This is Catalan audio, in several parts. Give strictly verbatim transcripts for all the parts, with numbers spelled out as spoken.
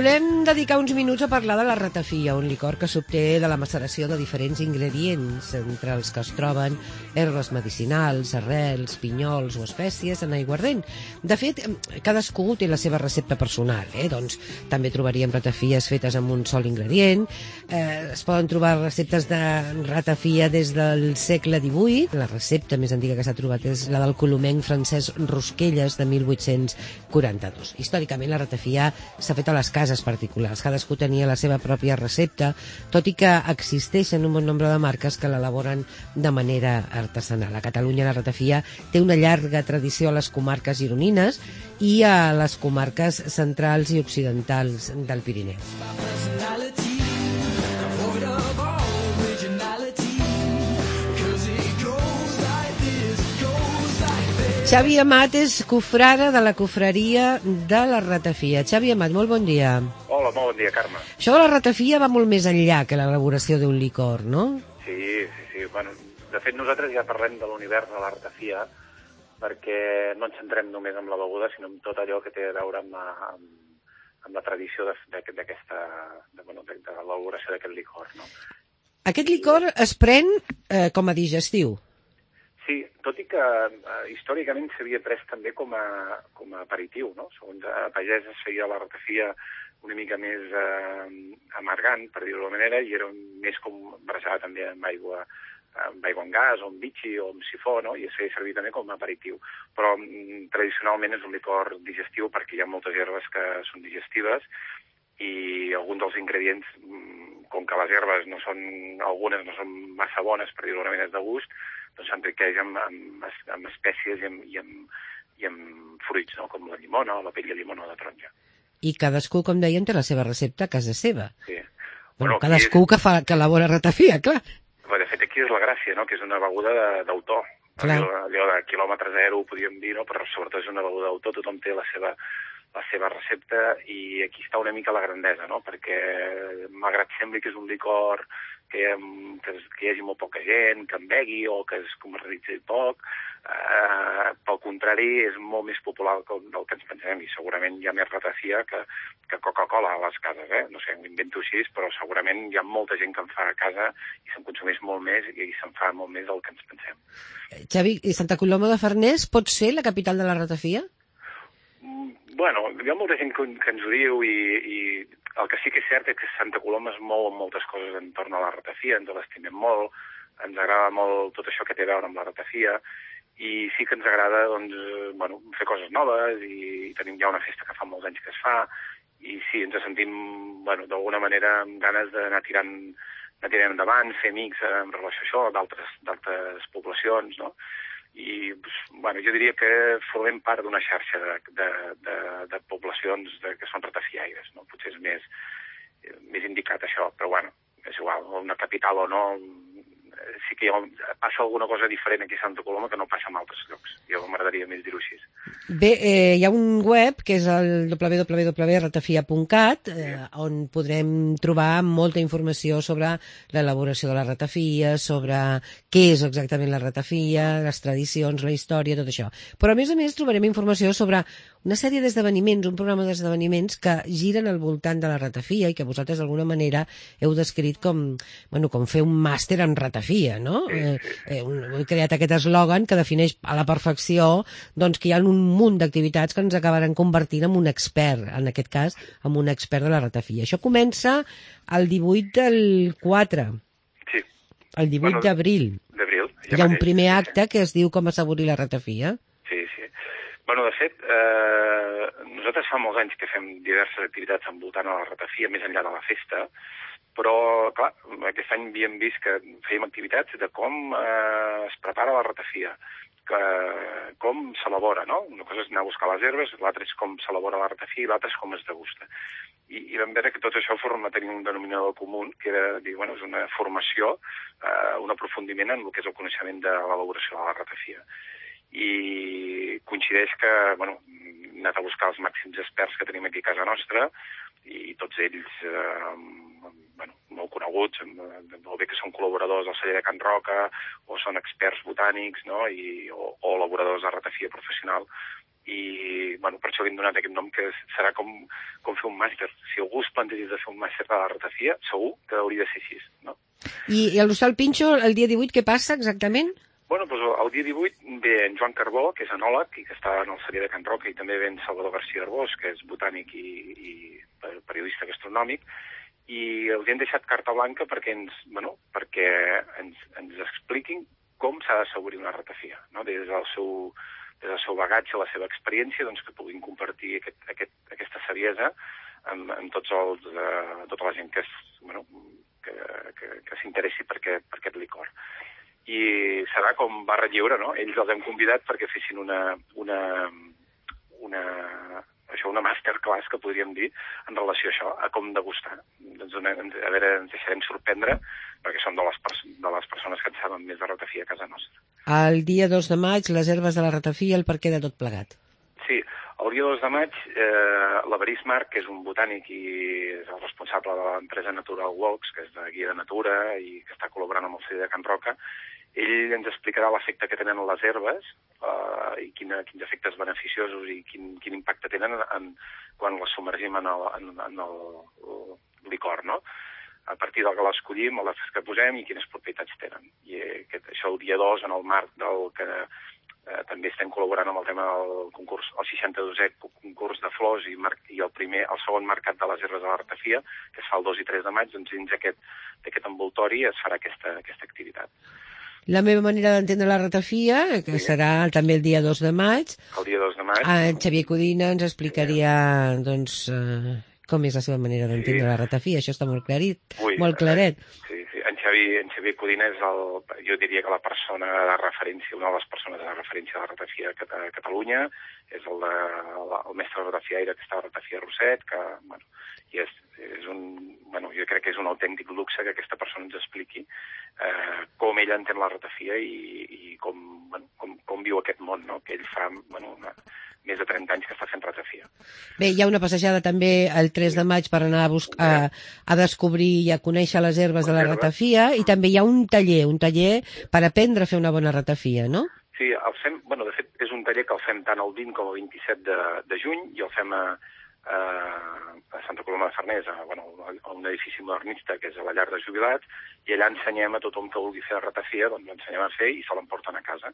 Volem dedicar uns minuts a parlar de la ratafia, un licor que s'obté de la maceració de diferents ingredients, entre els que es troben herbes medicinals, arrels, pinyols o espècies en aiguardent. De fet, cadascú té la seva recepta personal, eh? Doncs també trobaríem ratafies fetes amb un sol ingredient, eh, es poden trobar receptes de ratafia des del segle divuit, la recepta més antiga que s'ha trobat és la del colomenc Francesc Rosquelles de mil vuit-cents quaranta-dos. Històricament la ratafia s'ha fet a les cases particulars, cadascú tenia la seva pròpia recepta, tot i que existeixen un bon nombre de marques que l'elaboren de manera artesanal. A Catalunya la ratafia té una llarga tradició a les comarques gironines i a les comarques centrals i occidentals del Pirineu. Xavi Amat és cofrare de la cofreria de la ratafia. Xavi Amat, molt bon dia. Hola, molt bon dia, Carme. Això de la ratafia va molt més enllà que l'elaboració d'un licor, no? Sí, sí, sí. Bueno, de fet, nosaltres ja parlem de l'univers de la ratafia perquè no ens centrem només en la beguda, sinó en tot allò que té a veure amb, amb, amb la tradició d'aquesta, de, bueno, de, de l'elaboració d'aquest licor, no? Aquest licor es pren eh, com a digestiu. Sí, tot i que eh, històricament s'havia pres també com a, com a aperitiu, no? Segons a pagès es feia la ratafia una mica més eh, amargant, per dir-ho d'alguna manera, i era més com barrejada també amb aigua, amb aigua en gas, o amb bitxi, o amb sifó, no? I es feia servir també com a aperitiu. Però mm, tradicionalment és un licor digestiu perquè hi ha moltes herbes que són digestives i alguns dels ingredients, com que les herbes no són, algunes no són massa bones, per dir-ho d'alguna manera, de gust, doncs s'enriqueix amb, amb, amb espècies i amb, i amb, i amb fruits, no? Com la llimona, la pell de llimona o de taronja. I cadascú, com dèiem, té la seva recepta a casa seva. Sí. Bueno, bueno cadascú és... que fa que elabora ratafia, clar. Però de fet, aquí és la gràcia, no? Que és una beguda d'autor. Allò, allò de quilòmetre zero, ho podríem dir, no? Però sobretot és una beguda d'autor, tothom té la seva, la seva recepta i aquí està una mica la grandesa, no? Perquè malgrat sembli que és un licor que, que, que hi hagi molt poca gent, que en begui o que es comercialitzi poc, eh, pel contrari és molt més popular del, del que ens pensem i segurament hi ha més ratafia que, que Coca-Cola a les cases, eh? No sé, ho invento així, però segurament hi ha molta gent que en fa a casa i se'n consumeix molt més i se'n fa molt més del que ens pensem. Xavi, i Santa Coloma de Farners pot ser la capital de la ratafia? Bueno, hi ha molta gent que, que ens ho diu i, i el que sí que és cert és que Santa Coloma es mou amb moltes coses entorn a la ratafia, ens l'estimem molt, ens agrada molt tot això que té a veure amb la ratafia i sí que ens agrada doncs, bueno, fer coses noves i, i tenim ja una festa que fa molts anys que es fa i sí, ens sentim bueno, d'alguna manera amb ganes d'anar tirant, anar tirant endavant, fer amics en relació a això d'altres d'altres poblacions, no? I bueno, jo diria que formem part d'una xarxa de, de, de, de poblacions de, que són ratafiaires, no? Potser és més, més indicat això, però bueno, és igual, una capital o no, sí que ha, passa alguna cosa diferent aquí a Santa Coloma que no passa en altres llocs. Jo m'agradaria més dir-ho així. Bé, eh, hi ha un web que és el w w w punt ratafia punt cat eh, on podrem trobar molta informació sobre l'elaboració de la ratafia, sobre què és exactament la ratafia, les tradicions, la història, tot això. Però a més a més trobarem informació sobre una sèrie d'esdeveniments, un programa d'esdeveniments que giren al voltant de la ratafia i que vosaltres d'alguna manera heu descrit com, bueno, com fer un màster en ratafia, no? Eh, eh, un, heu creat aquest eslògan que defineix a la perfecció doncs, que hi ha un munt d'activitats que ens acabaran convertint en un expert, en aquest cas, en un expert de la ratafia. Això comença el divuit del quatre. Sí. El divuit bueno, d'abril. D'abril. Ja hi ha un primer acte que es diu Com assaborir la ratafia. Sí, sí. Bueno, de fet, eh, nosaltres fa molts anys que fem diverses activitats envoltant a la ratafia, més enllà de la festa, però, clar, aquest any havíem vist que fèiem activitats de com eh, es prepara la ratafia, que, com s'elabora, no? Una cosa és anar a buscar les herbes, l'altra és com s'elabora la ratafia i l'altra és com es degusta. I, i vam veure que tot això forma tenir un denominador comú, que era dir, bueno, és una formació, eh, un aprofundiment en el que és el coneixement de l'elaboració de la ratafia. I coincideix que, bueno, hem anat a buscar els màxims experts que tenim aquí a casa nostra i tots ells eh, bueno, molt coneguts, molt bé que són col·laboradors del celler de Can Roca o són experts botànics, no? I, o, o elaboradors de ratafia professional i bueno, per això li hem donat aquest nom, que serà com, com fer un màster. Si algú es plantegés de fer un màster de la ratafia, segur que hauria de ser així, no? I, i a l'Hostal Pinxo, el dia divuit, què passa exactament? Bueno, doncs el dia divuit ve en Joan Carbó, que és enòleg i que està en el celler de Can Roca, i també ve en Salvador García Arbós, que és botànic i, i periodista gastronòmic, i els hem deixat carta blanca perquè ens, bueno, perquè ens, ens expliquin com s'ha d'assaborir una ratafia, no? Des del seu, des del seu bagatge, la seva experiència, doncs que puguin compartir aquest, aquest, aquesta saviesa amb, amb tots els, eh, tota la gent que, és, bueno, que, que, que s'interessi per, aquest, per aquest licor. I serà com barra lliure, no? Ells els hem convidat perquè fessin una, una, una, això, una masterclass, que podríem dir, en relació a això, a com degustar. Doncs una, a veure, ens deixarem sorprendre, perquè són de les, de les persones que en saben més de ratafia a casa nostra. El dia dos de maig, les herbes de la ratafia, el perquè de tot plegat. Sí, el dia dos de maig, eh, l'Averís Marc, que és un botànic i és el responsable de l'empresa Natural Walks, que és de guia de natura i que està col·laborant amb el celler de Can Roca, ell ens explicarà l'efecte que tenen les herbes eh, i quina, quins efectes beneficiosos i quin, quin impacte tenen en, quan les submergim en el, en, en el, el licor, no? A partir del que l'escollim, les que posem i quines propietats tenen. I aquest, això el dia dos, en el marc del que eh, també estem col·laborant amb el tema del concurs, el seixanta-dosè concurs de flors i, mar, i el primer, el segon mercat de les herbes de la ratafia, que es fa el dos i tres de maig, doncs dins aquest, aquest envoltori es farà aquesta, aquesta activitat. La meva manera d'entendre la ratafia, que sí. serà també el dia dos de maig. El dia dos de maig. En Xavier Codina ens explicaria, sí. doncs, uh, com és la seva manera d'entendre sí. la ratafia. Això està molt clarit, Ui, molt claret. Sí, sí. En Xavier, en Xavier Codina és el, jo diria que la persona de referència, una de les persones de referència de la ratafia a Catalunya, és el, de, el mestre ratafiaire que està a Ratafia Roset, que, bueno, i és, és un, bueno, jo crec que és un autèntic luxe que aquesta persona ens expliqui eh, com ell entén la ratafia i, i com, bueno, com, com viu aquest món, no? Que ell fa, bueno, una, més de trenta anys que està fent ratafia. Bé, hi ha una passejada també el tres de maig per anar a, buscar, a, a descobrir i a conèixer les herbes de la ratafia, i també hi ha un taller, un taller per aprendre a fer una bona ratafia, no? Sí, el fem, bueno, de fet, és un taller que el fem tant el vint com el vint-i-set de, de juny, i el fem a, a, a Santa Coloma de Farners, a, bueno, a un edifici modernista que és a la llar de jubilats, i allà ensenyem a tothom que vulgui fer ratafia, doncs l'ensenyem a fer i se l'emporten a casa.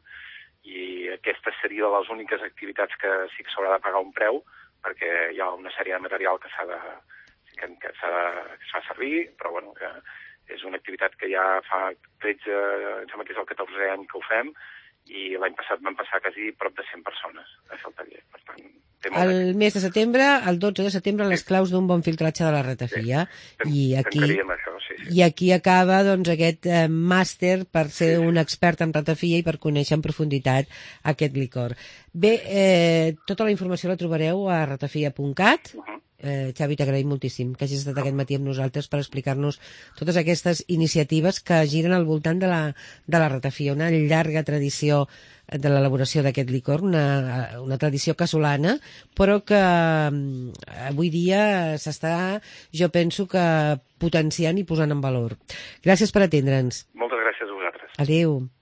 I aquesta seria de les úniques activitats que sí que s'haurà de pagar un preu, perquè hi ha una sèrie de material que s'ha de, que, que s'ha de, que es fa servir, però bueno, que és una activitat que ja fa tretze, em sembla que és el catorzè any que ho fem, i l'any passat van passar quasi prop de cent persones a fer el taller. Per tant, té molt el mes de setembre, el dotze de setembre, les claus d'un bon filtratge de la ratafia. Sí. I aquí, això, sí, sí. I aquí acaba doncs, aquest eh, màster per ser sí, sí. un expert en ratafia i per conèixer en profunditat aquest licor. Bé, eh, tota la informació la trobareu a ratafia punt cat. Uh-huh. Eh, Xavi, t'agraïm moltíssim que hagis estat aquest matí amb nosaltres per explicar-nos totes aquestes iniciatives que giren al voltant de la, de la ratafia, una llarga tradició de l'elaboració d'aquest licor, una, una tradició casolana, però que avui dia s'està, jo penso que potenciant i posant en valor. Gràcies per atendre'ns. Moltes gràcies a vosaltres. Adéu.